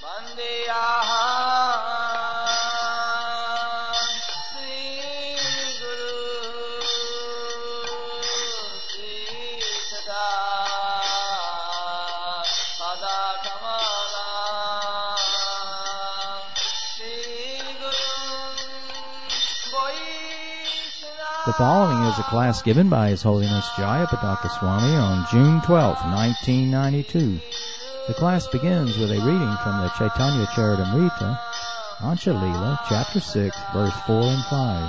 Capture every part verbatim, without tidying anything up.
The following is a class given by His Holiness Jayapataka Swami on June twelfth, nineteen ninety-two. The class begins with a reading from the Chaitanya Charitamrita, Ancha Leela, chapter six, verse four and five.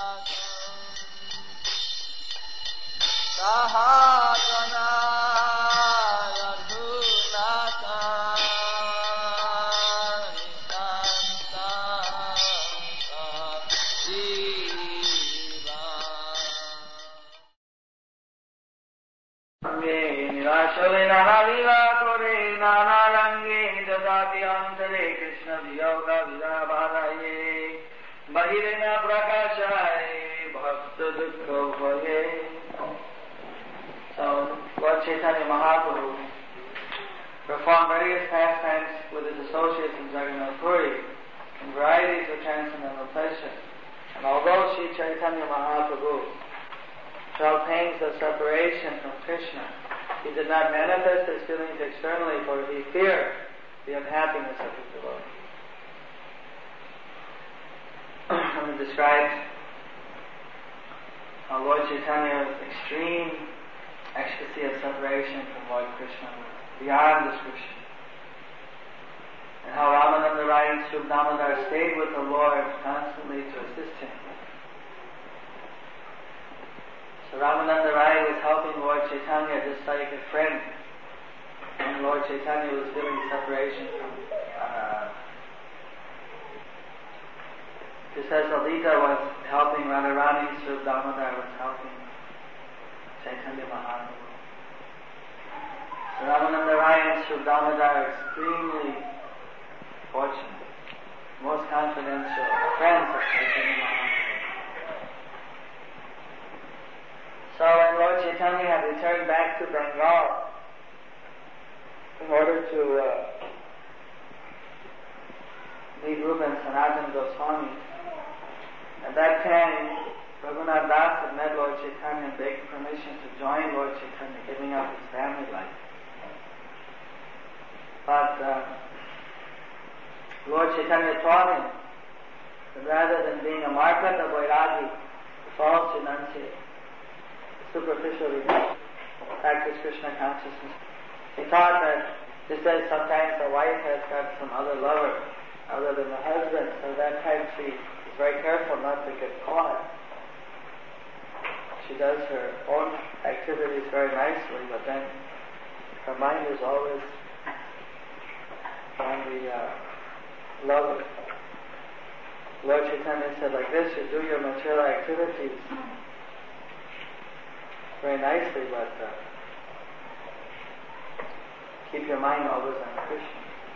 So, Lord Chaitanya Mahaprabhu performed various pastimes with his associates in Jagannath Puri in varieties of transcendental pleasure. And although Sri Chaitanya Mahaprabhu felt pains of separation from Krishna, he did not manifest his feelings externally, for he feared the unhappiness of his devotees. And he describes how Lord Chaitanya's extreme ecstasy of separation from Lord Krishna was beyond description, and how Ramananda Rai and Sri Damodar stayed with the Lord constantly to assist him. So Ramananda Rai was helping Lord Chaitanya just like a friend, and Lord Chaitanya was feeling separation from uh, just as Lalita was helping Radharani, Sri Damodar was helping Chaitanya Mahaprabhu. So Ramananda Rai and Sri Damodar are extremely fortunate, most confidential friends of Chaitanya Mahaprabhu. So when Lord Chaitanya had returned back to Bengal in order to uh, meet Rupa and Sanatana Goswami, at that time Raghunath Das had met Lord Chaitanya and begged permission to join Lord Chaitanya, giving up his family life. But uh, Lord Chaitanya taught him that rather than being a Markata Vairagi, the false renunciate, superficially practice Krishna consciousness, he taught that just as sometimes a wife has got some other lover other than the husband, so that time she is very careful not to get caught. She does her own activities very nicely, but then her mind is always on the uh, lover. Lord Chaitanya said like this: you do your material activities very nicely, but uh, keep your mind always on Krishna.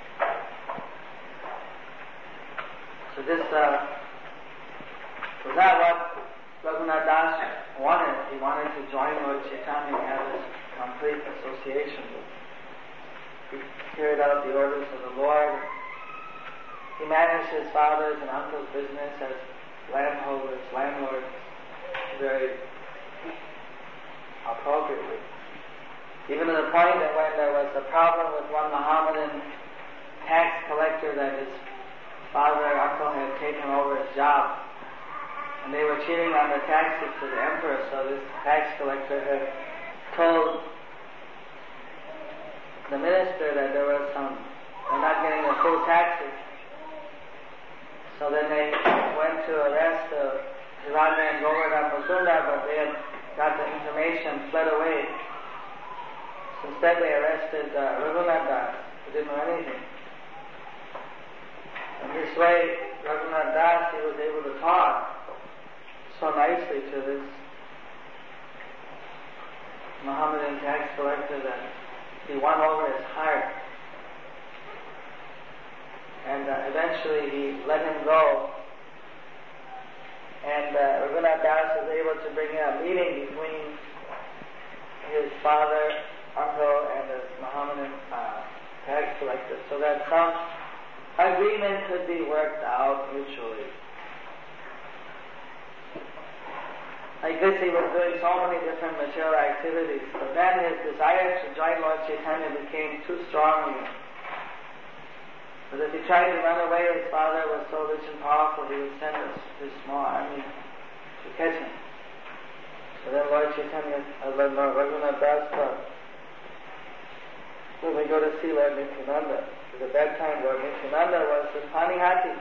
So this uh, was not what Raghunath Das wanted. He wanted to join Lord Chaitanya and have this complete association with him. He carried out the orders of the Lord. He managed his father's and uncle's business as landholders, landlords, very appropriately. Even to the point that when there was a problem with one Mohammedan tax collector that his father and uncle had taken over his job, and they were cheating on the taxes to the emperor, so this tax collector had told the minister that there was some, they're not getting the full taxes. So then they went to arrest uh, Hiranand and Govardhan Mukunda, but they had got the information, fled away. So instead they arrested uh, Raghunath Das, who didn't know anything. And this way, Raghunath Das, he was able to talk so nicely to this Mohammedan tax collector that he won over his heart. And uh, eventually he let him go. And uh, Raghunath Das was able to bring in a meeting between his father, uncle, and his Mohammedan uh, tax collector, so that some agreement could be worked out mutually. Like this, he was doing so many different material activities, but then his desire to join Lord Chaitanya became too strong in him. But if he tried to run away, his father was so rich and powerful, he would send his, his small army to catch him. So then Lord Chaitanya, uh, Lord Raghunath Das thought, when we go to see Lord Nityananda, because at that time Lord Nityananda was in Panihati.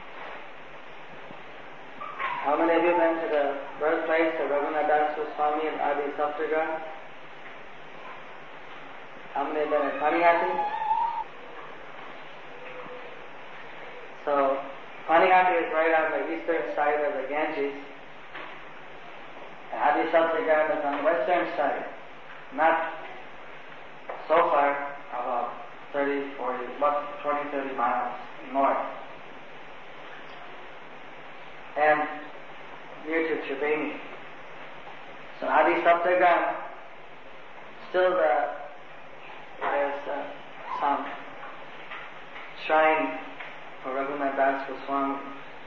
How many of you been to the birthplace of Raghunath Das Goswami in Adi Saptagram? How many have been in Panihati? So, Panihati is right on the eastern side of the Ganges, and Adi Saptagram is on the western side, not so far, about thirty, forty, about twenty, thirty miles north, and near to Triveni. So Adi Saptagram, still the, there's uh, some shrine for Raghunath Das Goswami.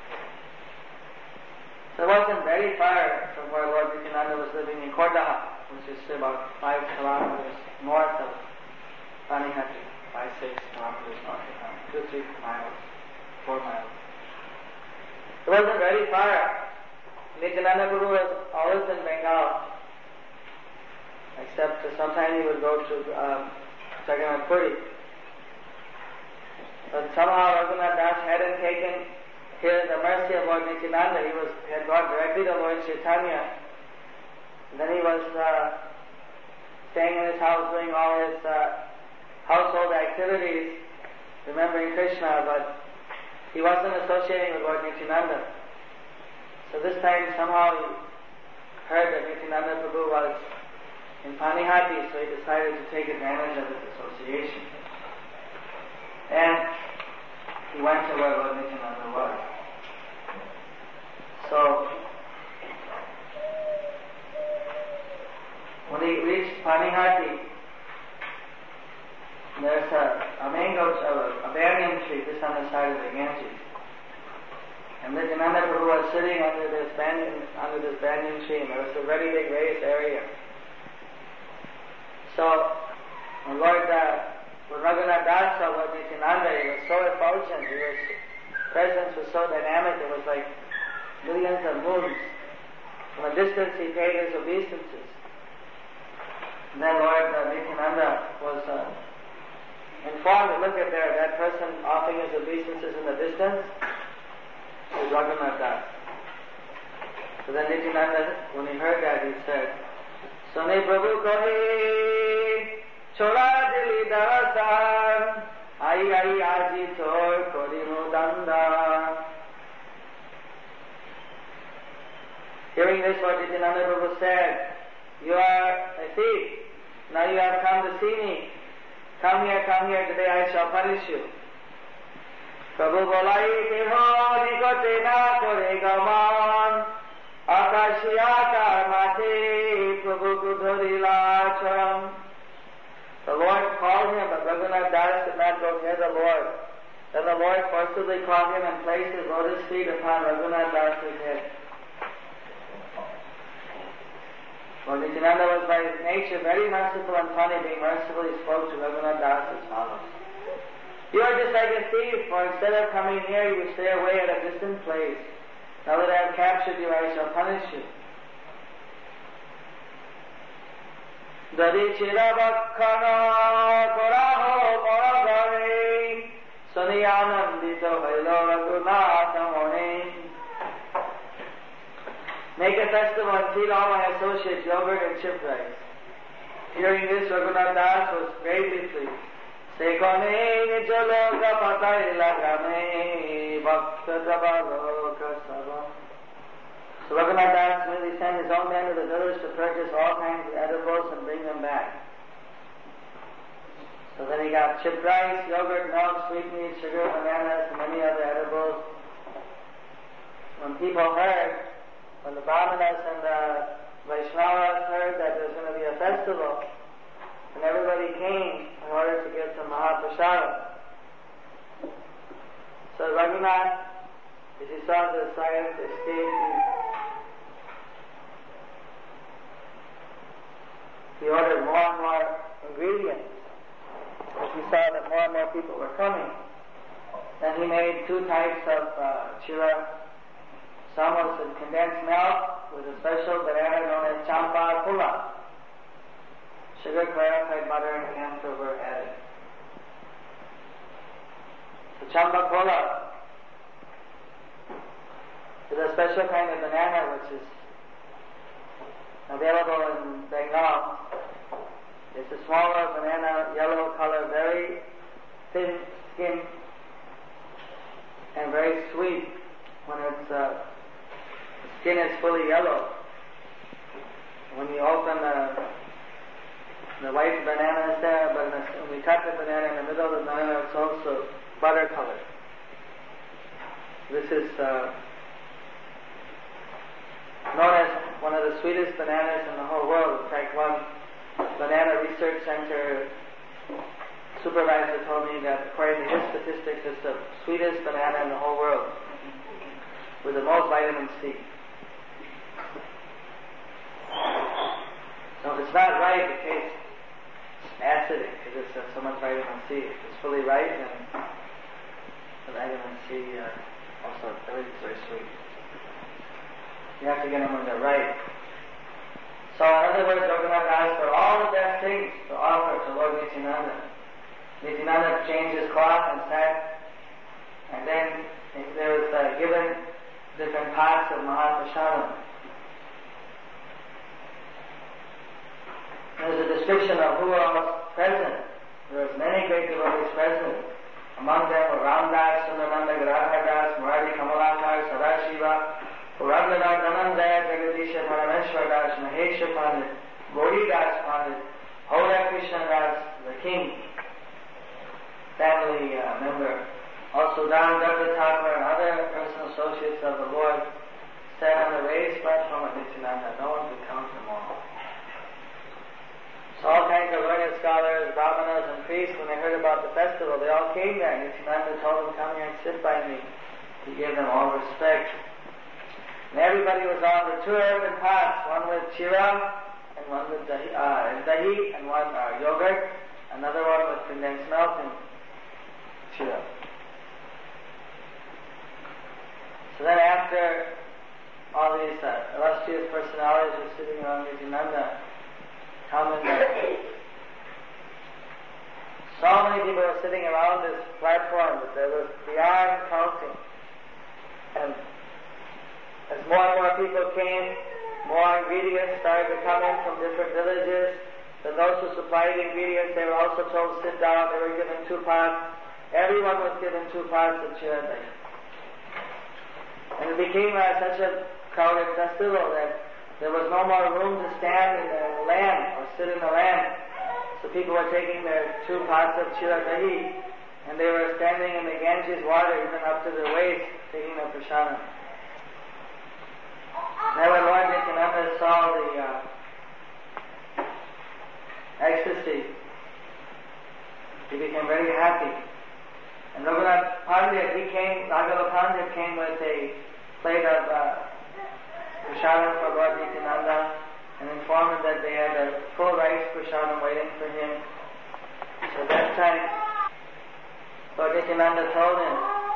So it wasn't very far from where Lord Nityananda was living in Kordaha, which is about five kilometers north of Panihati, five, six kilometers north of Panihati, two, three miles, four miles. It wasn't very far. Nityananda Guru was always in Bengal, except sometimes he would go to um, Jagannath Puri. But somehow Raghunath Das hadn't taken here the mercy of Lord Nityananda. He was had gone directly to Lord Chaitanya. And then he was uh, staying in his house doing all his uh, household activities, remembering Krishna, but he wasn't associating with Lord Nityananda. So this time somehow he heard that Nityananda Prabhu was in Panihati, so he decided to take advantage of his association. And he went to where Lord Nityananda was. So when he reached Panihati, there's a, a mango, a, a banyan tree just on the side of the Ganges. And Nityananda Prabhu was sitting under this banyan, under this banyan tree, and there was a very big raised area. So when Lord uh, when Raghunath Das saw Lord Nityananda, he was so effulgent, his presence was so dynamic, it was like millions of moons. From a distance he paid his obeisances. And then Lord uh, Nityananda was uh, informed, look at there, that person offering his obeisances in the distance is Raghunath Das. So then Nityananda, when he heard that, he said, Sune Prabhu Kohi Chola Dili Dasan Ai Ai Aji Tor Korino Danda. Hearing this, Lord Nityananda Prabhu said, you are a thief. Now you have come to see me. Come here, come here, today I shall punish you. Prabhu bolai keho nikote na kore gaman akashi akar mate Prabhu kudhorila cham. The Lord called him, but Raghunath Das did not go near the Lord. Then the Lord forcibly called him and placed his lotus feet upon Raghunath Das' head. Lord Nityananda was by nature very merciful and funny, being merciful, he spoke to Raghunath Das as follows. You are just like a thief, for instead of coming near, you stay away at a distant place. Now that I have captured you, I shall punish you. Dadi chira bakkana koraho moragare suniyanandito hailo Raghunath mone. Make a festival and feed all my associates yogurt and chip rice. Hearing this, Raghunath Das was greatly pleased. Sekone nijaloka patai lagame bhakta jabaloka sabam. So Raghunath Das really sent his own men to the village to purchase all kinds of edibles and bring them back. So then he got chip rice, yogurt, milk, sweetmeats, sugar, bananas, and many other edibles. When people heard, when the Brahmanas and the Vaishnavas heard that there was going to be a festival, and everybody came in order to get some Mahaprasada. Raghunath, as he saw the science escape, he, he ordered more and more ingredients. As he saw that more and more people were coming, then he made two types of uh, chira. Some was in condensed milk with a special banana known as champa pula. Sugar, clarified butter, and camphor were added. The champa pula is a special kind of banana which is available in Bengal. It's a smaller banana, yellow color, very thin skin, and very sweet when its uh, skin is fully yellow. When you open the, the white banana is there, but when we cut the banana in the middle of the banana, it's also butter colored. This is uh, known as one of the sweetest bananas in the whole world. In fact, one Banana Research Center supervisor told me that according to his statistics, it's the sweetest banana in the whole world with the most vitamin C. So if it's not ripe, it tastes acidic because it's uh, so much vitamin C. If it's fully ripe, then the vitamin C uh, also is very sweet. You have to get them when they're ripe. So in other words, Raghunath asked for all the best things to offer to Lord Nityananda. Nityananda changed his cloth and sat, and then there was uh, given different pots of Mahaprasadam. There's a description of who was present. There was many great devotees present. Among them were Ramdas, Sundananda, Gadadhar, Murari, Kamalakar, Sadashiva, Purandara, Dhananjaya, Jagadisha, Parameshwar Das, Mahesha Pandit, Gauri Das Pandit, Hoda Krishna Das, the king, family uh, member. Also Dhan Datta Thakur and other personal associates of the Lord sat on the raised platform of Nityananda. No one could count them all. So all kinds of learned scholars, brahmanas and priests, when they heard about the festival, they all came there. Nityananda told them, come here and sit by me. He gave them all respect. And everybody was on the two earthen pots, one with chira, and one with dahi, uh, dahi and one uh, yogurt, another one with condensed milk and chira. So then after all these uh, illustrious personalities were sitting around Nityananda, commenting, so many people were sitting around this platform that there was beyond counting. And as more and more people came, more ingredients started to come in from different villages. Then those who supplied the ingredients, they were also told to sit down. They were given two pots. Everyone was given two pots of chira. And it became uh, such a crowded festival that there was no more room to stand in the land or sit in the land. So people were taking their two pots of chira dahi, and they were standing in the Ganges water even up to their waist, taking the prasadam. Now when Lord Nityananda saw the uh, ecstasy, he became very happy. And Raghunath Pandit, he came, Raghava Pandit came with a plate of uh, prasadam for Lord Nityananda and informed him that they had a full rice prasadam waiting for him. So that time, Lord Nityananda told him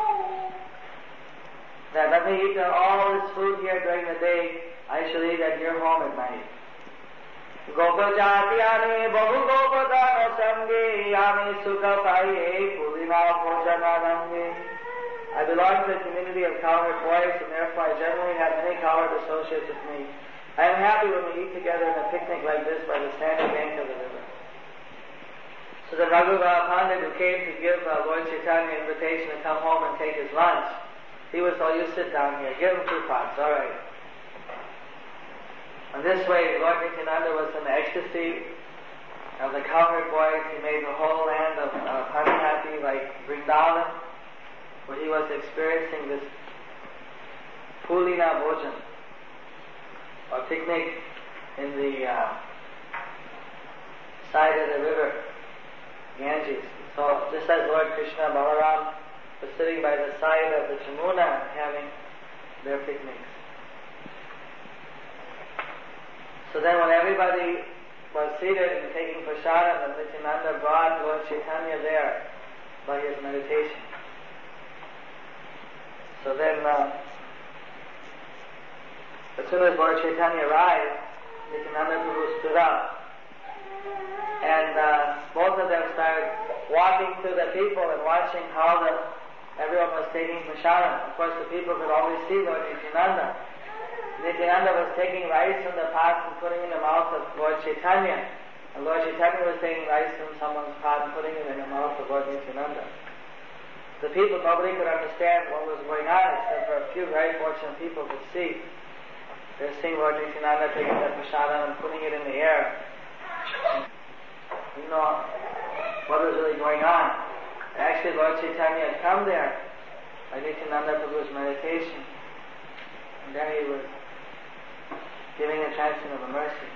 that let me eat all this food here during the day, I shall eat at your home at night. Gopajatiyane bahu gopadana sange yame sukha paiye pulina bhojananange. I belong to the community of cowherd boys, and therefore I generally have many cowherd associates with me. I am happy when we eat together in a picnic like this by the sandy bank of the river. So the Raghava Pandit who came to give uh, Lord Chaitanya an invitation to come home and take his lunch, he was told, you sit down here, give him two pots, all right. And this way, Lord Nityananda was in the ecstasy of the cowherd boys. He made the whole land of uh, Panchati like Vrindavan, where he was experiencing this Pulina Bhojan, or picnic in the uh, side of the river, Ganges. So just as Lord Krishna, Balaram, were sitting by the side of the Jamuna having their picnics. So then when everybody was seated and taking prasadam, and Nityananda brought Lord Chaitanya there by his meditation. So then, uh, as soon as Lord Chaitanya arrived, Nityananda Prabhu stood up. And uh, both of them started walking through the people and watching how the, everyone was taking prasadam. Of course, the people could always see Lord Nityananda. Nityananda was taking rice from the pot and putting it in the mouth of Lord Chaitanya. And Lord Chaitanya was taking rice from someone's pot and putting it in the mouth of Lord Nityananda. The people, nobody could understand what was going on except for a few very fortunate people could see. They're seeing Lord Nityananda taking the prasadam and putting it in the air. You know what was really going on. Actually, Lord Chaitanya had come there by Nityananda Prabhu's meditation. And then he was giving a chanting of a mercy.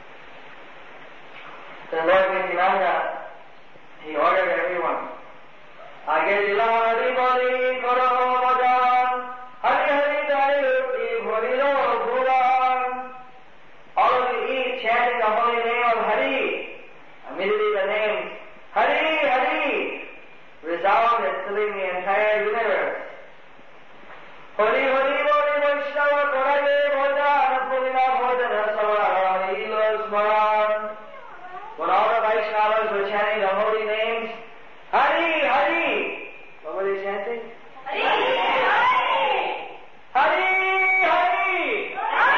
Then Lord Nityananda, he ordered everyone, Age dila hari boli karo bhajan, hari hari dari uti bholilo bhuran. All of you eat chanting the holy name of Hari. Immediately the name Hari Hari resounded, filling the entire universe. Hari Hari Boli Vaishnava Korage Bhojan Purina Bhojana Savara Ilos Maran. When all the Vaishnavas were chanting the holy names, Hari Hari. What were they chanting? Hari Hari. Hari Hari.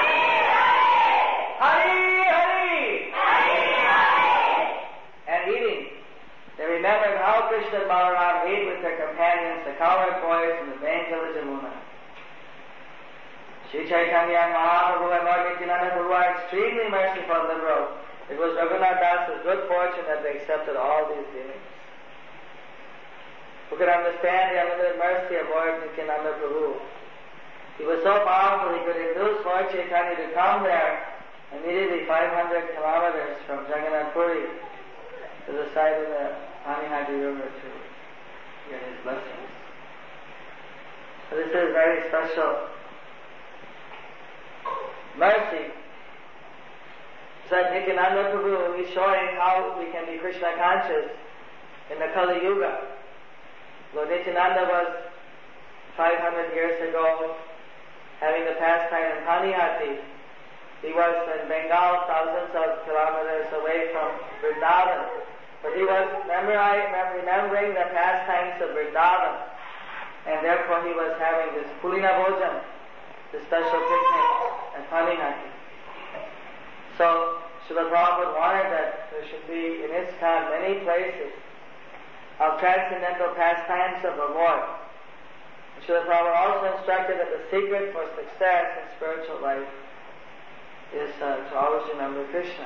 Hari Hari. And eating. They remembered how Krishna and Balaram ate with their companions, the cowherd boys, and the banks of the Jamuna. Sri Chaitanya Mahaprabhu and Lord Nityananda Prabhu are extremely merciful and liberal. It was Raghunath Das's good fortune that they accepted all these dealings. Who could understand the unlimited mercy of Lord Nityananda Prabhu? He was so powerful he could induce Lord Chaitanya to come there immediately five hundred kilometers from Jagannath Puri to the side of the Panihati River to get his blessings. So this is very special mercy. So Nityananda Prabhu is showing how we can be Krishna conscious in the Kali Yuga. Lord Nityananda was five hundred years ago having the pastime in Panihati. He was in Bengal, thousands of kilometers away from Vrindavan. But he was remembering the pastimes of Vrindavan. And therefore he was having this Pulina Bhojan, this special picnic at Panihati. So Srila Prabhupada wanted that there should be in ISKCON many places of transcendental pastimes of the Lord. Srila Prabhupada also instructed that the secret for success in spiritual life is uh, to always remember Krishna.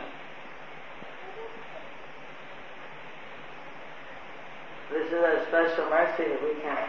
This is a special mercy that we can.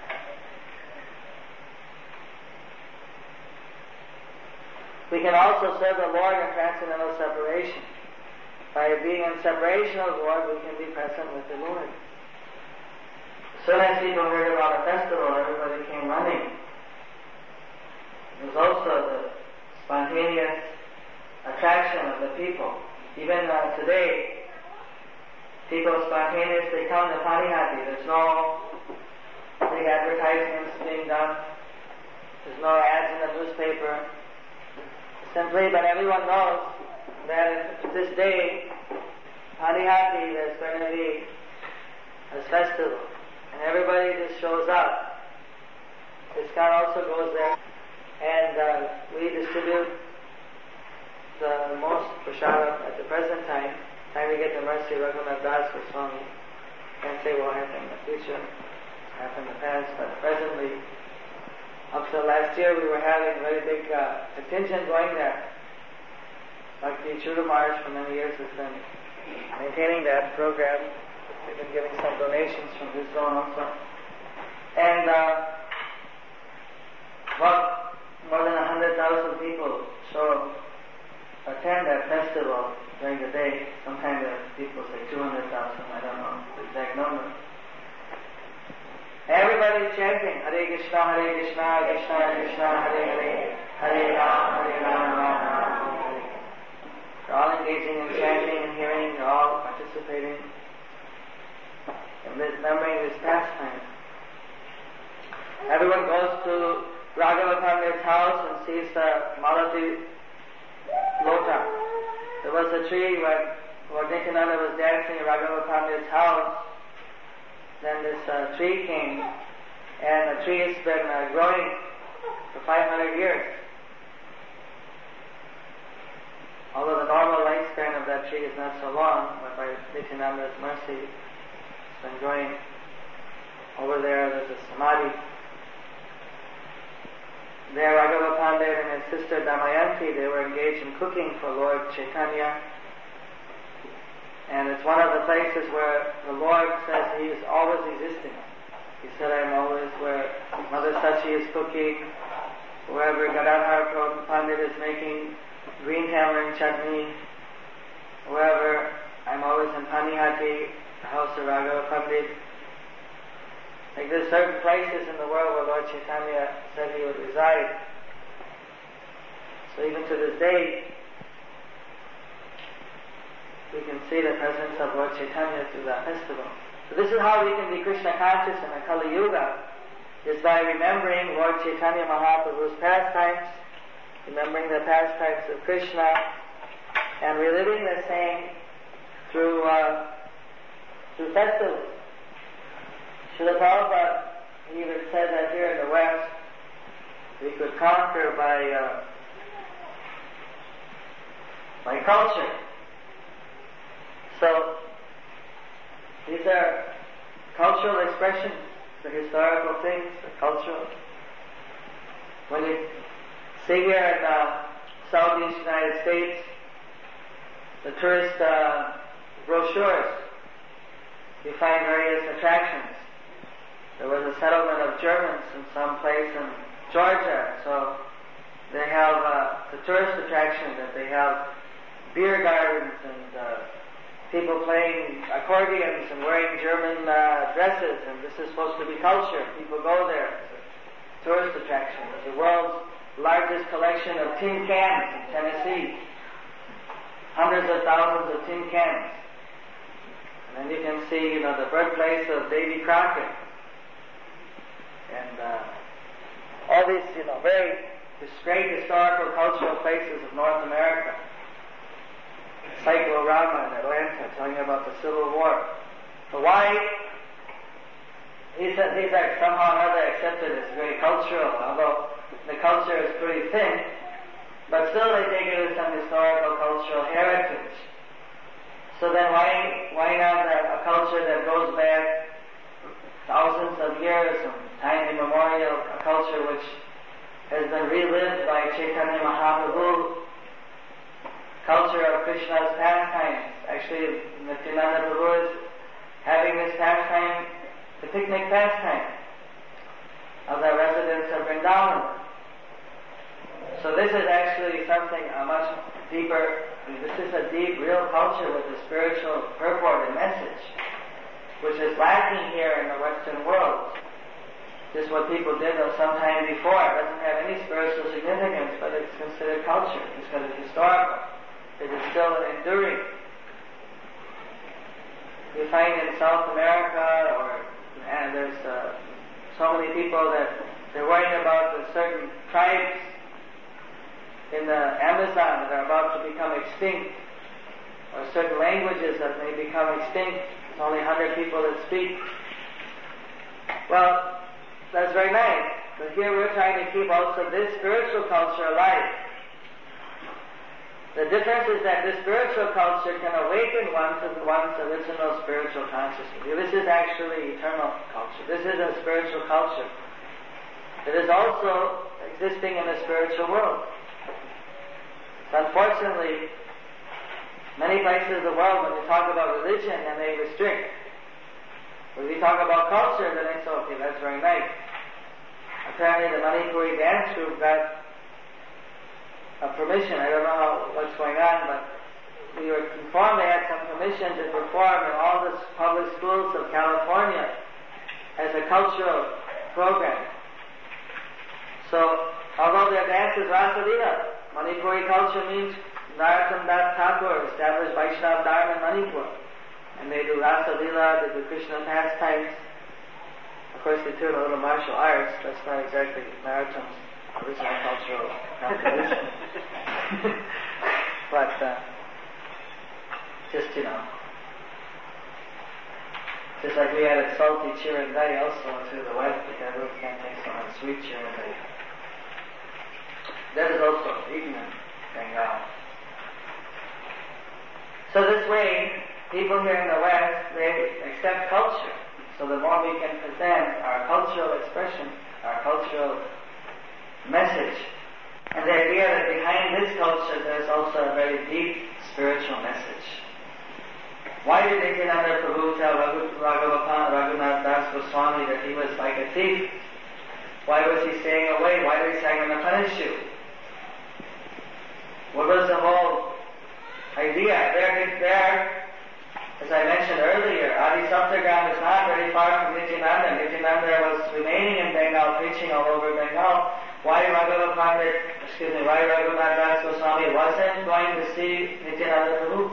We can also serve the Lord in transcendental separation. By being in separation of the Lord, we can be present with the Lord. As soon as people heard about a festival, everybody came running. It was also the spontaneous attraction of the people. Even uh, today, people spontaneously come to Panihati. There's no big advertisements being done. There's no ads in the newspaper. Simply, but everyone knows that this day, Panihati, there's going to be a festival. And everybody just shows up. ISKCON also goes there. And uh, we distribute the most prasadam at the present time. Time we get the mercy of Raghunath Das Goswami. Can't say what will happen in the future, happened in the past, but presently, up till last year we were having a very big uh, contingent going there. Like the Chudu Maharaj for many years has been maintaining that program. We've been giving some donations from his zone also. And uh, well, more than a hundred thousand people show attend that festival during the day. Sometimes the people say two hundred thousand, I don't know the exact number. Everybody chanting Hare Krishna, Hare Krishna, Krishna Krishna, Hare Hare, Hare Rama, Hare Rama, Rama Rama, Hare Hare. They're all engaging in chanting and hearing, they're all participating in remembering this pastime. Everyone goes to Raghava Pandit's house and sees the Malati Lota. There was a tree where Lord Nityananda was dancing in Raghava Pandit's house. Then this uh, tree came, and the tree has been uh, growing for five hundred years. Although the normal lifespan of that tree is not so long, but by Nityananda's mercy, it's been growing. Over there, there's a samadhi. There, Raghava Pandit and his sister Damayanti, they were engaged in cooking for Lord Chaitanya. And it's one of the places where the Lord says He is always existing. He said, I am always where Mother Sachi is cooking, wherever Gadadhar Pandit is making green tamarind chutney, wherever I'm always in Panihati, the house of Raghava Pandit. Like there's certain places in the world where Lord Chaitanya said He would reside. So even to this day, we can see the presence of Lord Chaitanya through that festival. So this is how we can be Krishna conscious in the Kali Yuga, is by remembering Lord Chaitanya Mahaprabhu's pastimes, remembering the pastimes of Krishna, and reliving the same through uh, through festivals. Srila Prabhupada even said that here in the West, we could conquer by uh, by culture. So, these are cultural expressions, the historical things, the cultural. When you see here in uh, Southeast United States, the tourist uh, brochures, you find various attractions. There was a settlement of Germans in some place in Georgia, so they have uh, the tourist attraction that they have beer gardens and uh, people playing accordions and wearing German uh, dresses, and this is supposed to be culture. People go there. It's a tourist attraction. It's the world's largest collection of tin cans in Tennessee. Hundreds of thousands of tin cans. And then you can see, you know, the birthplace of Davy Crockett. And uh, all these, you know, very great historical cultural places of North America. Cyclorama in Atlanta, telling you about the Civil War. So why? He said these are somehow or another accepted as very cultural, although the culture is pretty thin, but still they take it as some historical cultural heritage. So then why why not a, a culture that goes back thousands of years, from time immemorial, a culture which has been relived by Chaitanya Mahaprabhu, culture of Krishna's pastimes. Actually, Nityananda Prabhu is having this pastime, the picnic pastime of the residents of Vrindavan. So this is actually something a much deeper, I mean, this is a deep, real culture with a spiritual purport and message, which is lacking here in the Western world. This is what people did some time before. It doesn't have any spiritual significance, but it's considered culture. It's considered historical. It is still enduring. You find in South America, or and there's uh, so many people that they're worrying about the certain tribes in the Amazon that are about to become extinct, or certain languages that may become extinct. There's only one hundred people that speak. Well, that's very nice. But here we're trying to keep also this spiritual culture alive. The difference is that this spiritual culture can awaken one to one's original spiritual consciousness. This is actually eternal culture. This is a spiritual culture. It is also existing in the spiritual world. Unfortunately, many places of the world, when you talk about religion, and they restrict. When we talk about culture, then they say, okay, that's very nice. Apparently the Manipuri dance group got a permission. I don't know how, what's going on, but we were informed they had some permission to perform in all the public schools of California as a cultural program. So, although their dance is Rasa Leela, Manipuri culture means Narottam Das Thakur established Vaishnava Dharma in Manipur. And they do Rasa Leela, they do Krishna pastimes. Of course, they do a little martial arts. That's not exactly Narottam's original cultural composition. But, uh, just, you know, just like we added salty chirandai also to the West, because everyone can't take so much sweet chirandai. That is also eaten in Bengal. So this way, people here in the West, they accept culture. So the more we can present our cultural expression, our cultural message, and the idea that behind this culture there's also a very deep spiritual message. Why did Nityananda Prabhu tell Raghunath Das Goswami that he was like a thief? Why was he staying away? Why did he say, I'm going to punish you? What was the whole idea? There, there, as I mentioned earlier, Adi Saptagram is not very far from Nityananda. Nityananda was remaining in Bengal, preaching all over Bengal. Why Raghunath Pandit, excuse me, why Raghunath Das Goswami wasn't going to see Nityananda Prabhu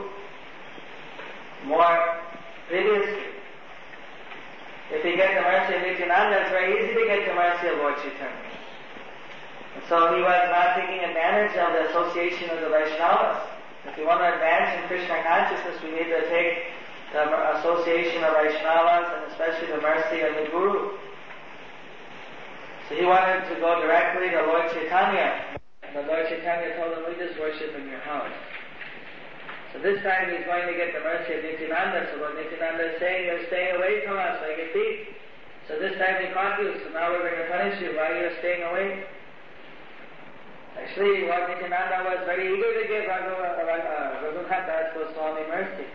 more previously? If you get the mercy of Nityananda, it's very easy to get the mercy of Lord Chaitanya. And so he was not taking advantage of the association of the Vaishnavas. If we want to advance in Krishna consciousness, we need to take the association of Vaishnavas and especially the mercy of the Guru. So he wanted to go directly to Lord Chaitanya. But Lord Chaitanya told him, we just worship in your house. So this time he's going to get the mercy of Nityananda. So Lord Nityananda is saying, you're staying away from us like a thief. So this time we caught you, so now we're going to punish you. Why are you staying away? Actually, Lord Nityananda was very eager to give Raghunath Das Goswami mercy.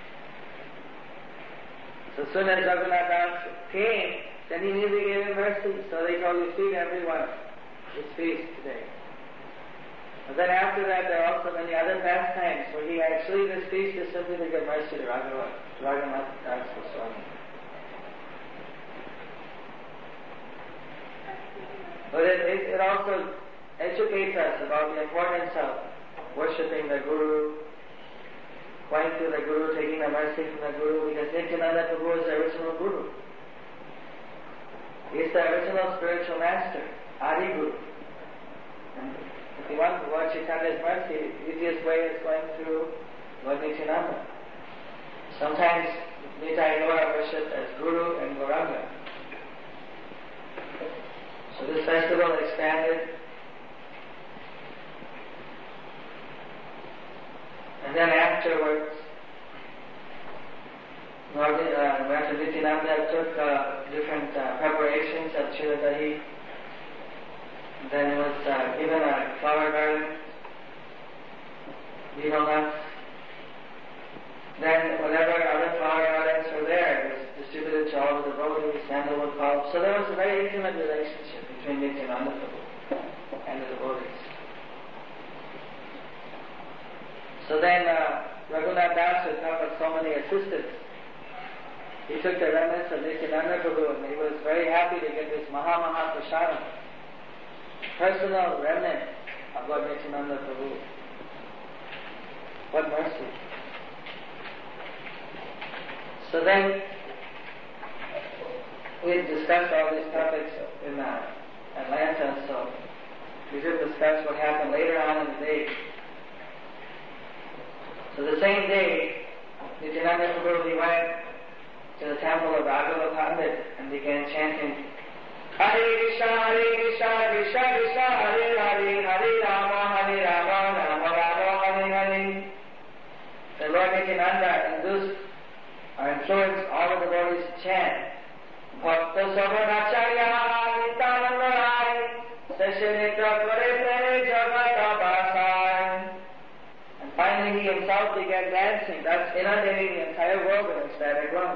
So as soon as Raghunath Das came, then he immediately gave him mercy. So they told you, feed everyone this feast today. And then after that, there are also many other pastimes where he actually, this feast is simply to give mercy to Raghunath Das Goswami. But it, it, it also educates us about the importance of worshipping the Guru, going to the Guru, taking the mercy from the Guru, because Nityananda Prabhu is the original Guru. He is the original spiritual master, Adi Guru. And if you want Lord Chaitanya's mercy, the easiest way is going through Lord Nityananda. Sometimes Nitai Gaura are worshipped as Guru and Gauranga. So this festival expanded. And then afterwards, Lord uh, Master Nityananda took uh, different uh, preparations of Chiradahi. Then it was uh, given a flower garden, betel nuts. Then whatever other flower gardens were there, it was distributed to all the devotees, sandalwood bulbs. So there was a very intimate relationship between Nityananda Prabhu and the devotees. So then uh, Raghunath Das had come with so many assistants. He took the remnants of Nityananda Prabhu and he was very happy to get this Maha Maha Prasadam, personal remnant of Lord Nityananda Prabhu. What mercy. So then we discussed all these topics in uh, Atlanta, so we did discuss what happened later on in the day. So the same day, Nityananda Prabhu, he went to the temple of Raghava Pandit and began chanting, Hare Krishna, Hare Krishna, Krishna Krishna, Hare Hare, Hare Rama, Hare Rama, Rama Rama, Hare Hare. The Lord Nityananda induced or influenced all of the devotees to chant, Bhakta Savanacharya, Nityananda Rai, Seshanitra Kare Prene Jagata Basai. And finally he himself began dancing, thus inundating the entire world with ecstatic love.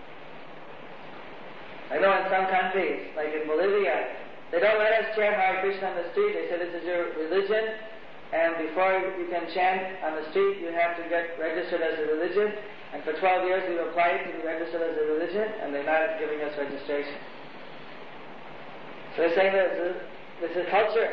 I know in some countries, like in Bolivia, they don't let us chant Hare Krishna on the street. They say, this is your religion. and before you can chant on the street, you have to get registered as a religion. And for twelve years we applied to be registered as a religion, and they're not giving us registration. So they're saying that this is, this is culture.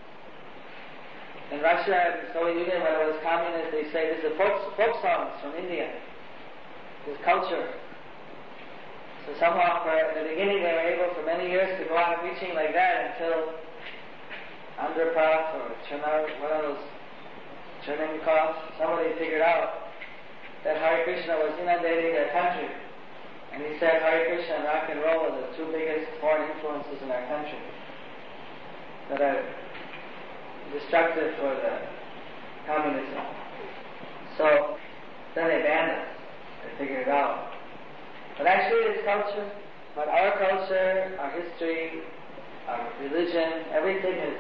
In Russia and the Soviet Union, when it was communist, they say this is folk, folk songs from India. This is culture. So somehow, for, in the beginning, they were able for many years to go on preaching like that until Andhra Pradesh or Chernar, one of those Cherninkov, somebody figured out that Hare Krishna was inundating their country. And he said Hare Krishna and rock and roll are the two biggest foreign influences in our country that are destructive for the communism. So then they banned us. They figured it out. But actually it's culture. But our culture, our history, our religion, everything is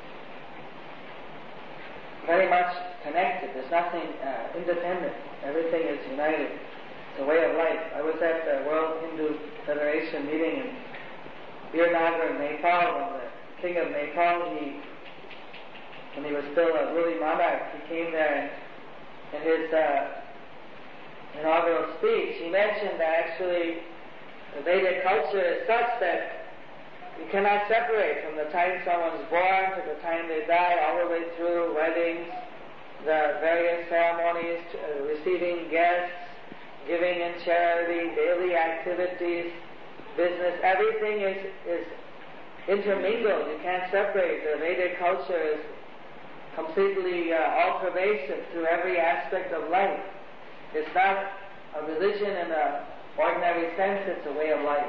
very much connected. There's nothing uh, independent. Everything is united. It's a way of life. I was at the World Hindu Federation meeting in Birnagar in Nepal when the king of Nepal, he when he was still a ruling monarch, he came there and in his uh, inaugural speech, he mentioned that actually the Vedic culture is such that you cannot separate from the time someone's born to the time they die, all the way through weddings, the various ceremonies, uh, receiving guests, giving in charity, daily activities, business, everything is, is intermingled. You can't separate. The Vedic culture is completely uh, all-pervasive through every aspect of life. It's not a religion in an ordinary sense, it's a way of life.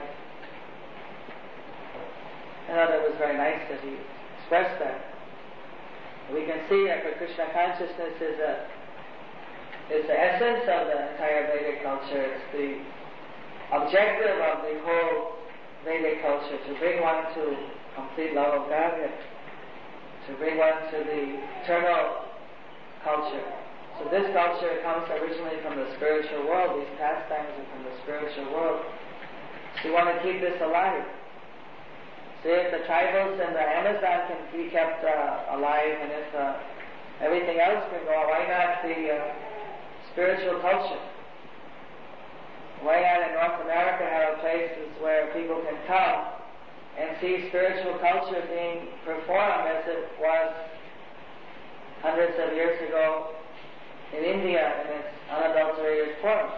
I thought it was very nice that he expressed that. We can see that the Krishna consciousness is a is the essence of the entire Vedic culture. It's the objective of the whole Vedic culture, to bring one to complete love of Godhead, to bring one to the eternal culture. So this culture comes originally from the spiritual world. These pastimes are from the spiritual world. So we want to keep this alive. So if the tribals and the Amazon can be kept uh, alive, and if uh, everything else can go, why not the uh, spiritual culture? Why not in North America have places where people can come and see spiritual culture being performed as it was hundreds of years ago in India in its unadulterated form?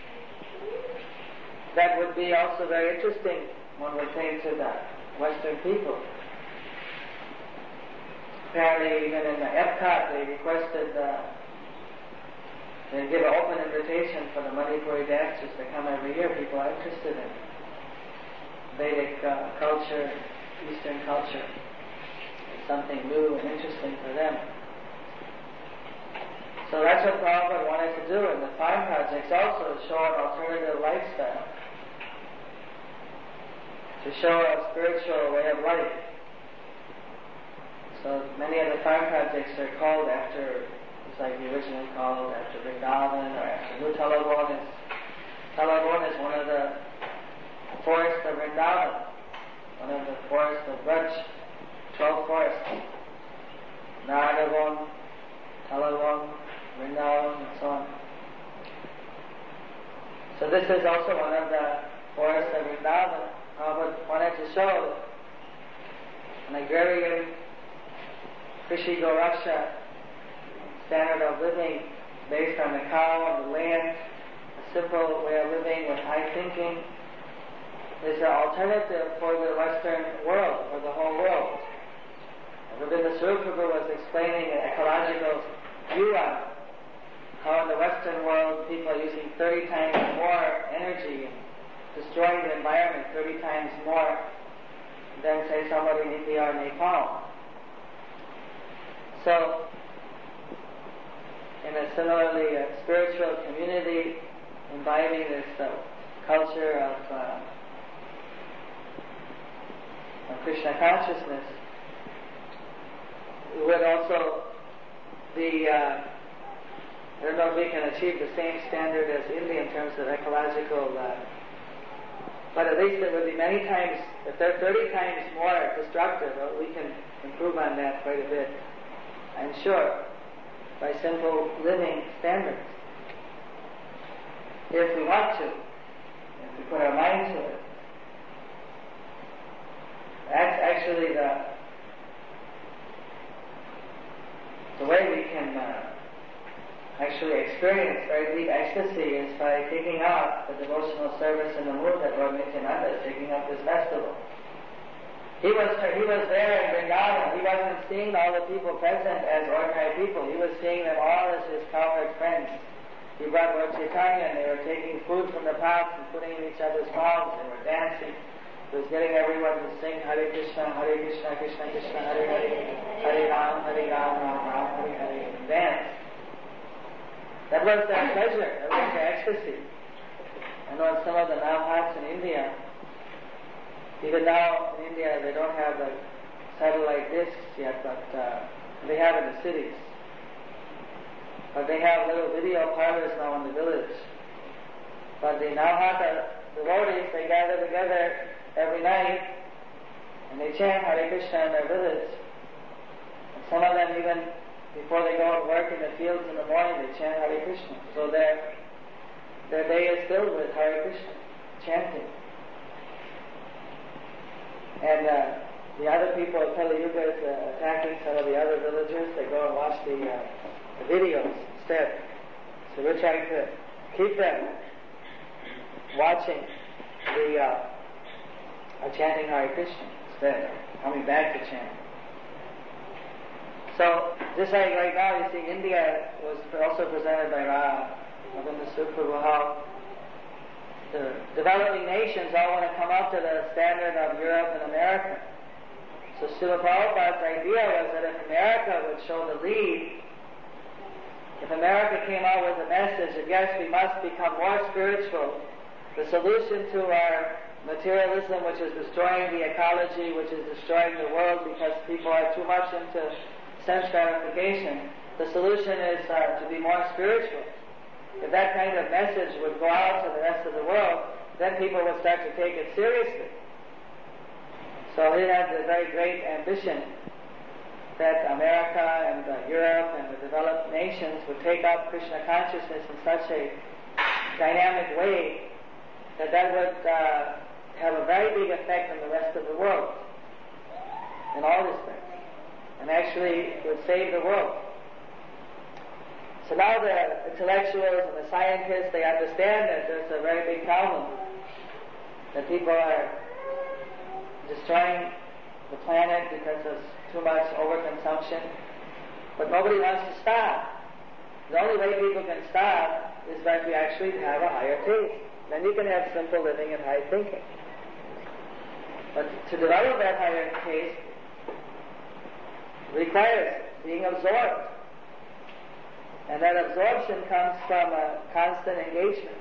That would be also very interesting, one would think, to the Western people. Apparently even in the Epcot they requested uh, they give an open invitation for the Manipuri dancers to come every year. People are interested in Vedic uh, culture, Eastern culture. It's something new and interesting for them. So that's what Prabhupada wanted to do in the farm projects also, to show an alternative lifestyle, to show a spiritual way of life. So many of the farm projects are called after, it's like the originally called after Vrindavan or after New Talagon. Talagon is one of the forests of Vrindavan, one of the forests of Braj, twelve forests. Naradavan, Talagon, Vrindavan, and so on. So this is also one of the forests of Vrindavan. Prabhupada wanted to show an agrarian, Krishi Goraksha standard of living based on the cow and the land, a simple way of living with high thinking, is an alternative for the Western world, for the whole world. Rabindranath Prabhu was explaining an ecological view on how in the Western world people are using thirty times more energy and destroying the environment thirty times more than, say, somebody in India or Nepal. So, in a similarly uh, spiritual community, imbibing this uh, culture of, uh, of Krishna consciousness, we would also be, uh, I don't know if we can achieve the same standard as India in terms of ecological, uh, but at least it would be many times, if they're thirty times more destructive, well, we can improve on that quite a bit, I'm sure. by simple living standards. If we want to, if we put our mind to it. That's actually the the way we can uh, actually experience very deep ecstasy is by taking up the devotional service in the mood that Lord Nityananda is taking up this festival. He was he was there in Vrindavan. He wasn't seeing all the people present as ordinary people. He was seeing them all as his cowherd friends. He brought Lord Chaitanya, and they were taking food from the pots and putting it in each other's mouths. They were dancing. He was getting everyone to sing Hare Krishna, Hare Krishna, Krishna Krishna, Hare Hare, Hare Ram, Hare Ram, Ram Ram, Hare Hare, and dance. That was their pleasure. That was their ecstasy. I know in some of the Navhats in India, even now in India they don't have the satellite discs yet, but uh, they have in the cities. But they have little video parlors now in the village. But the Navhata devotees, they gather together every night and they chant Hare Krishna in their village. And some of them even, before they go and work in the fields in the morning, they chant Hare Krishna. So their, their day is filled with Hare Krishna, chanting. And uh, the other people of Kali Yuga is uh, attacking some of the other villagers. They go and watch the, uh, the videos instead. So we're trying to keep them watching the uh, uh, chanting Hare Krishna instead, coming back to chanting. So, just like right now, you see, India was also presented by Ravindra Suprabhu, how the developing nations all want to come up to the standard of Europe and America. So Srila Prabhupada's idea was that if America would show the lead, if America came out with a message that yes, we must become more spiritual, the solution to our materialism, which is destroying the ecology, which is destroying the world because people are too much into sense gratification, the solution is uh, to be more spiritual. If that kind of message would go out to the rest of the world, then people would start to take it seriously. So he had the very great ambition that America and uh, Europe and the developed nations would take up Krishna consciousness in such a dynamic way that that would uh, have a very big effect on the rest of the world in all respects, and actually would save the world. So now the intellectuals and the scientists, they understand that there's a very big problem, that people are destroying the planet because of too much overconsumption, but nobody wants to stop. The only way people can stop is that we actually have a higher taste. Then you can have simple living and high thinking. But to develop that higher taste requires being absorbed. And that absorption comes from a constant engagement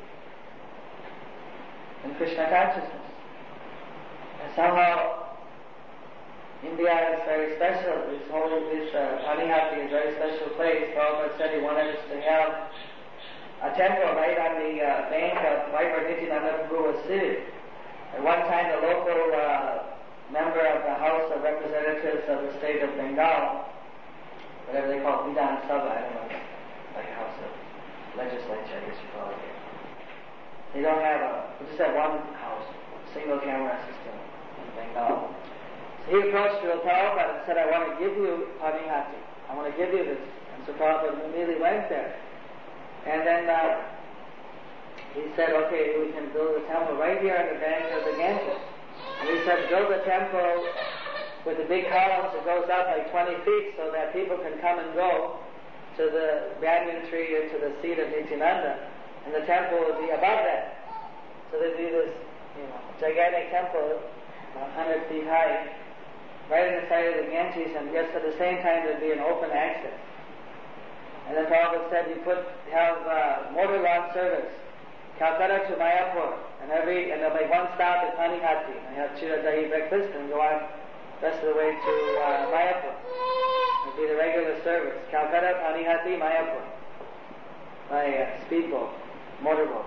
in Krishna consciousness. And somehow India is very special. This whole, this uh, Panihati is a very special place. Prabhupada said he wanted us to have a temple right on the uh, bank of right where Nityananda Prabhu was seated. At one time, the local uh, member of the House of Representatives of the state of Bengal, whatever they call it, Vidhan Sabha, I don't know, like a House of Legislature, I guess you call it. They don't have a, they just have one house, single camera system in Bengal. So he approached Srila Prabhupada and said, I want to give you Panihati. I want to give you this. And so Prabhupada immediately went there. And then uh, he said, okay, we can build a temple right here on the bank of the Ganges. And he said, build a temple with the big columns that goes up like twenty feet so that people can come and go to the banyan tree or to the seat of Nityananda. And the temple would be above that. So there'd be this, you know, gigantic temple, one hundred feet high, right in the side of the Ganges, and just at the same time there'd be an open access. And then Prabhupada said you put have uh, motor launch service, Calcutta to Mayapur, and every and there'll be one stop at Panihati, and have Chira Dahi breakfast and go on the rest of the way to uh, Mayapur. It'll be the regular service, Calcutta, Panihati, Mayapur, by uh, speedboat, motorboat.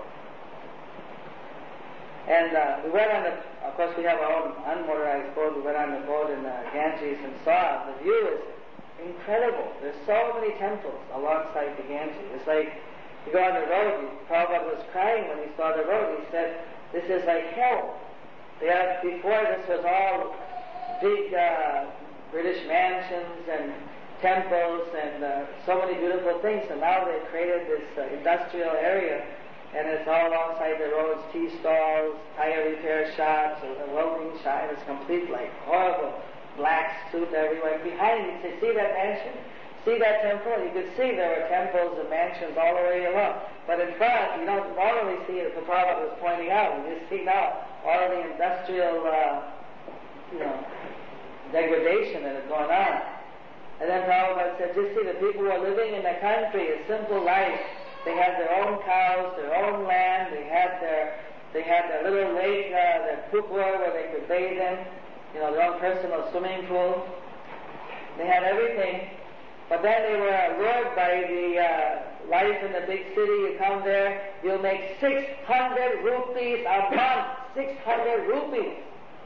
And uh, we went on the, of course we have our own unmotorized boat, we went on the boat in the Ganges and saw the view is incredible. There's so many temples alongside the Ganges. It's like you go on the road. Prabhupada was crying when he saw the road. He said, "This is like hell." They had, before this was all big uh, British mansions and temples and uh, so many beautiful things, and now they've created this uh, industrial area, and it's all alongside the roads, tea stalls, tire repair shops, and welding shop. It's complete, like, horrible black suit everywhere. Behind you, you see that mansion? See that temple? You could see there were temples and mansions all the way along. But in front, you don't normally see it, as the Prabhupada was pointing out. You just see now all the industrial, uh, you know, degradation that is going on. And then Prabhupada said, just see, the people who are living in the country, a simple life. They have their own cows, their own land. They had their, they had their little lake, uh, their pukwa where they could bathe in. You know, their own personal swimming pool. They had everything. But then they were allured by the uh, life in the big city. You come there, you'll make six hundred rupees a month. six hundred rupees.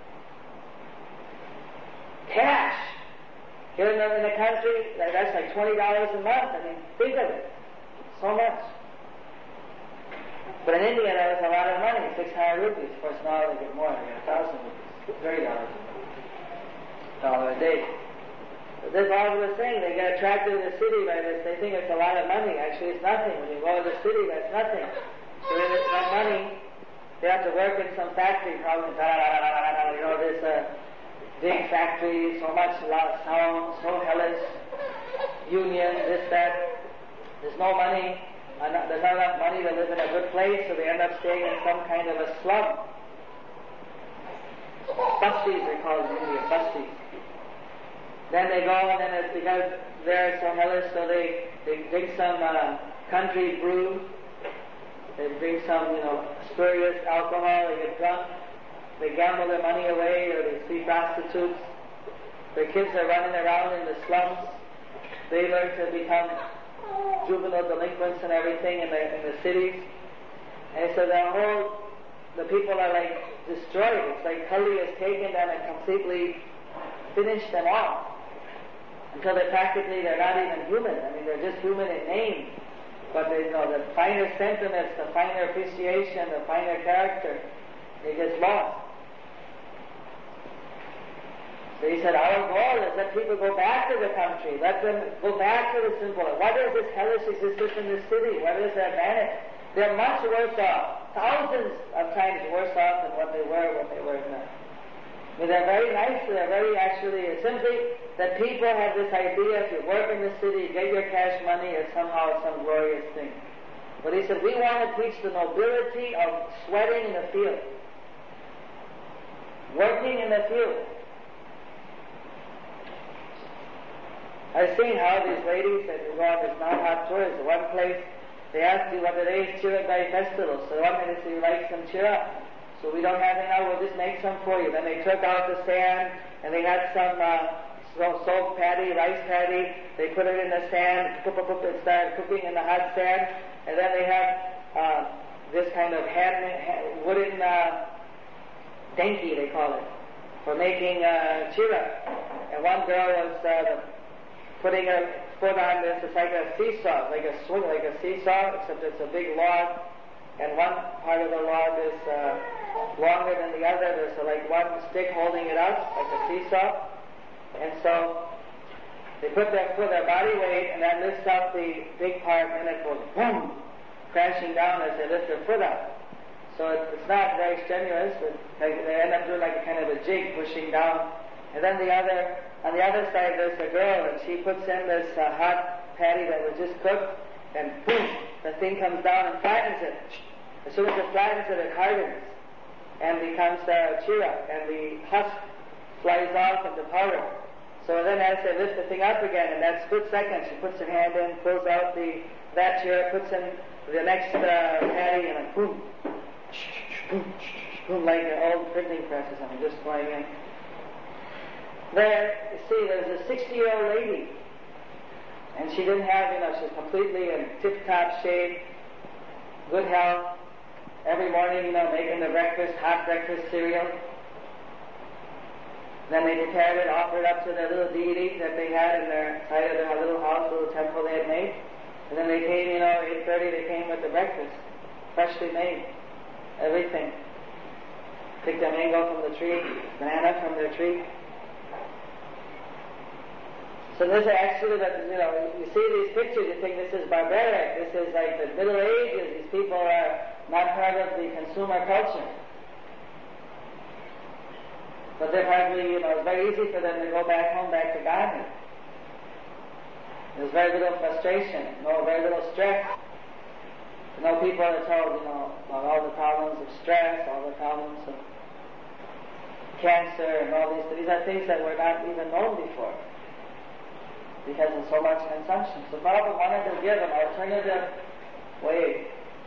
Cash. Here in the, in the country, that's like twenty dollars a month. I mean, think of it. So much. But in India, that was a lot of money, six hundred rupees. Of course, now they get more. They get one thousand rupees. thirty dollars a month. Dollar a day. But this all was saying, they get attracted to the city by this. They think it's a lot of money. Actually, it's nothing. When you go to the city, that's nothing. So when it's not money, they have to work in some factory, probably, you know, this uh, big factory, so much, a lot of sound, so hellish, union, this, that. There's no money. There's not enough money to live in a good place, so they end up staying in some kind of a slum. Busties, they call it in India, busties. Then they go, and then it's because they're so hellish, so they, they drink some uh, country brew. They drink some, you know, spurious alcohol. They get drunk. They gamble their money away, or they see prostitutes. Their kids are running around in the slums. They learn to become juvenile delinquents and everything in the in the cities. And so the whole, the people are like destroyed. It's like Kali has taken them and completely finished them off. Until they practically, they're not even human. I mean, they're just human in name. But they, you know, the finer sentiments, the finer appreciation, the finer character, they get lost. So he said, our goal is let people go back to the country. Let them go back to the simple. What is this hellish existence in this city? What is their advantage? They're much worse off. Thousands of times worse off than what they were when they were now. I mean, they're very nice. They're very actually simply that people have this idea if you work in the city, you get your cash money, it's somehow some glorious thing. But he said, we want to teach the nobility of sweating in the field. Working in the field. I've seen how these ladies that go on this Mount Hot tours, at one place, they ask you what the day is Chirabai festival. So one minute say, you like some chira? So we don't have any now, we'll just make some for you. Then they took out the sand, and they had some uh, soap patty, rice patty. They put it in the sand, and started cooking in the hot sand. And then they have uh, this kind of hand, hand, wooden uh, denki, they call it, for making uh, chira. And one girl was uh, putting her foot on this. It's like a seesaw, like a swing, like a seesaw, except it's a big log. And one part of the log is uh, longer than the other. There's uh, like one stick holding it up, like a seesaw. And so they put their foot, their body weight, and that lifts up the big part, and it goes boom, crashing down as they lift their foot up. So it, it's not very strenuous, but they, they end up doing like a kind of a jig, pushing down. And then the other, on the other side, there's a girl, and she puts in this uh, hot patty that was just cooked, and boom, the thing comes down and flattens it. As soon as it flattens it, it hardens and becomes uh, chira, and the husk flies off into powder. So then as they lift the thing up again, in that split second, she puts her hand in, pulls out the that chira, puts in the next uh, patty, and a boom, boom, boom, like an old printing press or something, just flying in. There, you see, there's a sixty-year-old lady, and she didn't have, you know, she's completely in tip-top shape, good health. Every morning, you know, making the breakfast, hot breakfast cereal. Then they prepared it, offered it up to their little deity that they had in their side of their little house, little temple they had made. And then they came, you know, eight thirty, they came with the breakfast, freshly made, everything. Picked a mango from the tree, banana from their tree. So this is actually, that, you know, you see these pictures, you think this is barbaric, this is like the Middle Ages, these people are not part of the consumer culture. But they're probably, you know, it's very easy for them to go back home, back to gardening. There's very little frustration, no, very little stress. You know, people are told, you know, about all the problems of stress, all the problems of cancer, and all these, these are things that were not even known before, because of so much consumption. So Prabhupada wanted to give an alternative way.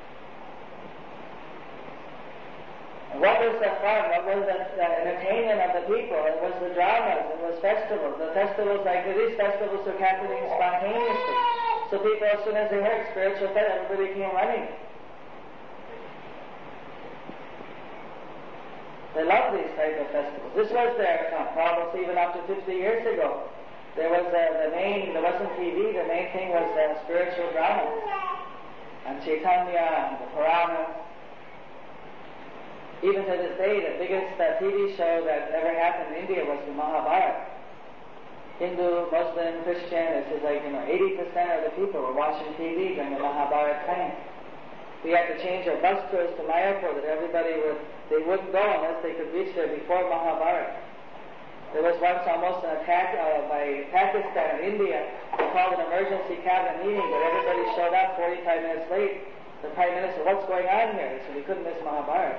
And what was the fun? What was the, the entertainment of the people? It was the dramas, it was festivals. The festivals, like these festivals were happening spontaneously. So people, as soon as they heard spiritual fed, everybody came running. They loved these type of festivals. This was their fun. Probably even up to fifty years ago. There was uh, the main, there wasn't T V, the main thing was uh, spiritual dramas. And Chaitanya and the Purana. Even to this day, the biggest uh, T V show that ever happened in India was the Mahabharata. Hindu, Muslim, Christian, this is like, you know, eighty percent of the people were watching T V during the Mahabharata time. We had to change our bus tours to Mayapur that everybody would, they wouldn't go unless they could reach there before Mahabharata. There was once almost an attack uh, by Pakistan and India. They called an emergency cabinet meeting, but everybody showed up forty-five minutes late. The Prime Minister, what's going on here? So we couldn't miss Mahabharata.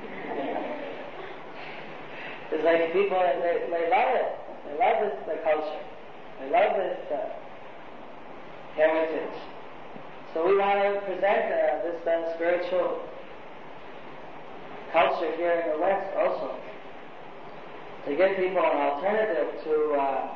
It's like people, they, they love it. They love this, the culture. They love this uh, heritage. So we want to present uh, this uh, spiritual culture here in the West also, to give people an alternative to, uh,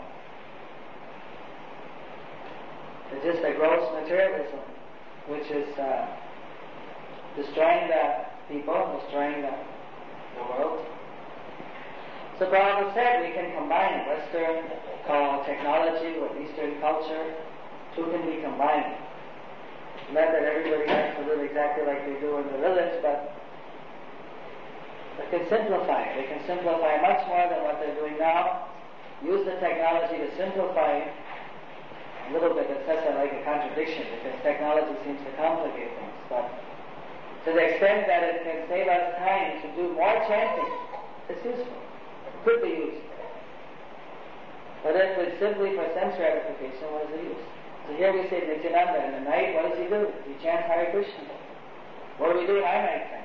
to just a gross materialism, which is uh, destroying the people, destroying the, the world. So Prabhupada said we can combine Western uh, technology with Eastern culture. Two can be combined. Not that everybody has to live exactly like they do in the village, but they can simplify. They can simplify much more than what they're doing now. Use the technology to simplify a little bit. It says like a contradiction because technology seems to complicate things. But to the extent that it can save us time to do more chanting, it's useful. It could be used. But if it's simply for sense gratification, what is the use? So here we say Nityananda in the night, what does he do? He chants Hare Krishna. What do we do in our night time?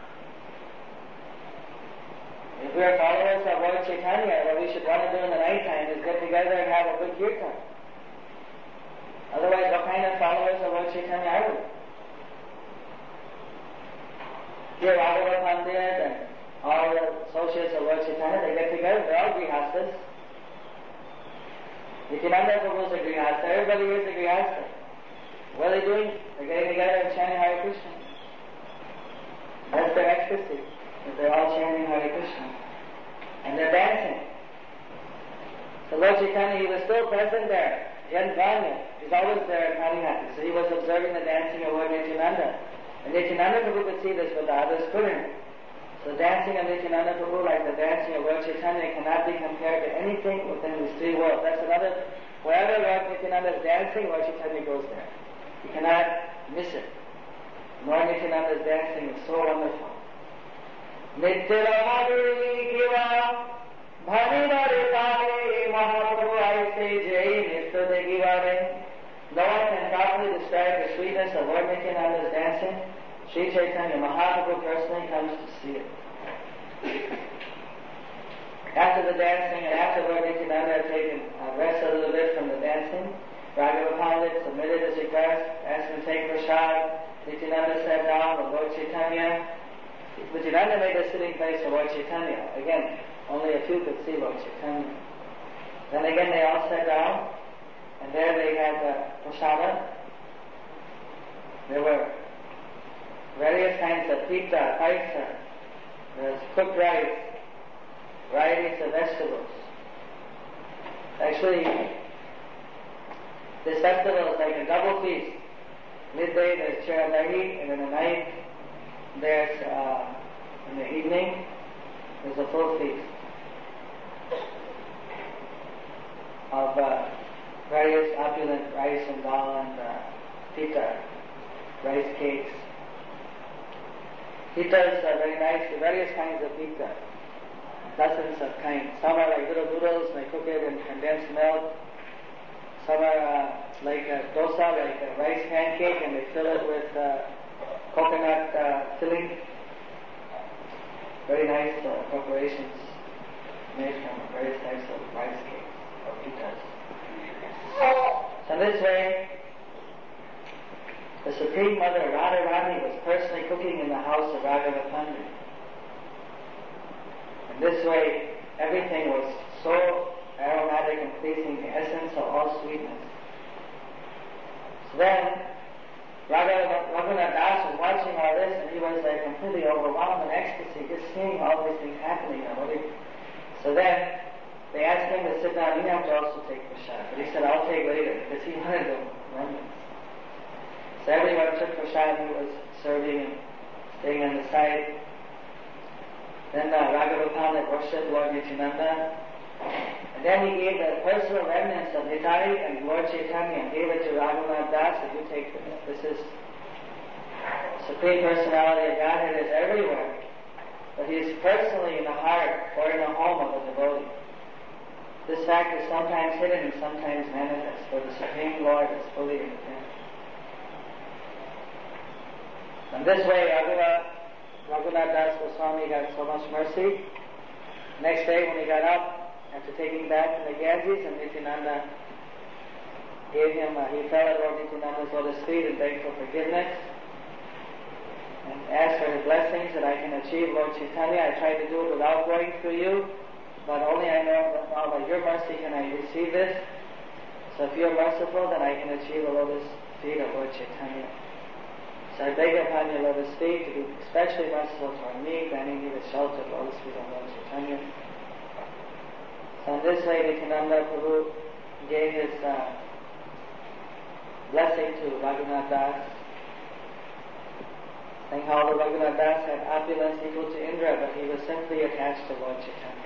If we are followers of Lord Chaitanya, what we should want to do in the night time is get together and have a good kirtan. Otherwise, what kind of followers of Lord Chaitanya are we? Here, Radha Pandit and all the associates of Lord Chaitanya, they get together, they're all grihastas. Nityananda Prabhu is a grihasta, everybody is a grihasta. What are they doing? They're getting together and chanting Hare Krishna. That's their ecstasy, that they're all chanting Hare Krishna. And they're dancing. So Lord Chaitanya, he was still present there. He hadn't gone yet. He's always there in Harinati. So he was observing the dancing of Lord Nityananda. And Nityananda Prabhu could see this, but the others couldn't. So dancing of Nityananda Prabhu, like the dancing of Lord Chaitanya, cannot be compared to anything within these three worlds. That's another, wherever Lord Nityananda is dancing, Lord Chaitanya goes there. You cannot miss it. Lord Nityananda's dancing is so wonderful. Nitya Madhuri Kiva Bhani Varitare Mahaprabhu Aise Jai Nitya Degivare. No one can properly describe the sweetness of Lord Nityananda's dancing. Sri Chaitanya Mahaprabhu personally comes to see it. After the dancing and after Lord Nityananda had taken a rest a little bit from the dancing, Raghava Pandit submitted his request, asked him to take prasad. Nityananda sat down with Lord Chaitanya. Nityananda made a sitting place for Lord Chaitanya. Again, only a few could see Lord Chaitanya. Then again they all sat down, and there they had the prasada. There were various kinds of pita, paisa, there's cooked rice, varieties of vegetables, Actually, this festival is like a double feast. Midday there's Chiradahi, and in the night there's, uh, in the evening, there's a full feast of uh, various opulent rice and dal and uh, pita, rice cakes. Pitas are very nice, various kinds of pita, dozens of kinds. Some are like little noodles, and they cook it in condensed milk. Some are uh, like a dosa, like a rice pancake, and they fill it with uh, coconut uh, filling. Very nice uh, preparations made from various types of rice cakes or pitas. So in this way, the Supreme Mother Radharani was personally cooking in the house of Raghava Pandit. In this way, everything was so aromatic and pleasing, the essence of all sweetness. So then, Raghunath Das was watching all this, and he was like completely overwhelmed in ecstasy, just seeing all these things happening. So then, they asked him to sit down. You have to also take prasad. But he said, I'll take later, because he wanted the remnants. So everyone took prasad, he was serving and staying on the side. Then uh, Raghava Pandit worshipped Lord Nityananda. And then he gave the personal remnants of Nitai and Lord Chaitanya and gave it to Raghunath Das, and you take this. This is Supreme Personality of Godhead is everywhere. But he is personally in the heart or in the home of a devotee. This fact is sometimes hidden and sometimes manifest, for the Supreme Lord is fully independent. In this way, Raghunath, Raghunath Das Goswami got so much mercy. Next day when he got up, after taking bath in the Ganges, and Nityananda gave him, uh, he fell at Lord Nityananda's lotus feet and begged for forgiveness and asked for his blessings that I can achieve Lord Chaitanya. I tried to do it without going through you, but only I know that now by your mercy can I receive this. So if you're merciful, then I can achieve the lotus feet of Lord Chaitanya. So I beg upon your lotus feet to be especially merciful toward me, granting me the shelter of lotus feet of Lord Chaitanya. So in this way, Nityananda Prabhu gave his uh, blessing to Raghunath Das, saying how the Raghunath Das had opulence equal to Indra, but he was simply attached to Lord Chaitanya.